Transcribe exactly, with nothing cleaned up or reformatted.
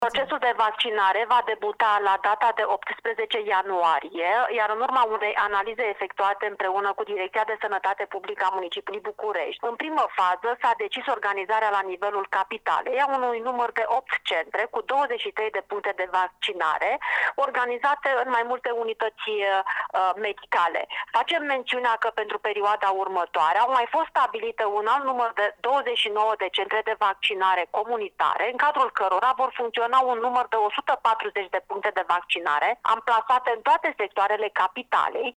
Procesul de vaccinare va debuta la data de optsprezece ianuarie, iar în urma unei analize efectuate împreună cu Direcția de Sănătate Publică a Municipiului București, în primă fază s-a decis organizarea la nivelul capitalei a unui număr de opt centre cu douăzeci și trei de puncte de vaccinare, organizate în mai multe unități uh, medicale. Facem mențiunea că pentru perioada următoare au mai fost stabilite un alt număr de douăzeci și nouă de centre de vaccinare comunitare, în cadrul cărora vor funcționa un număr de o sută patruzeci de puncte de vaccinare amplasate în toate sectoarele capitalei,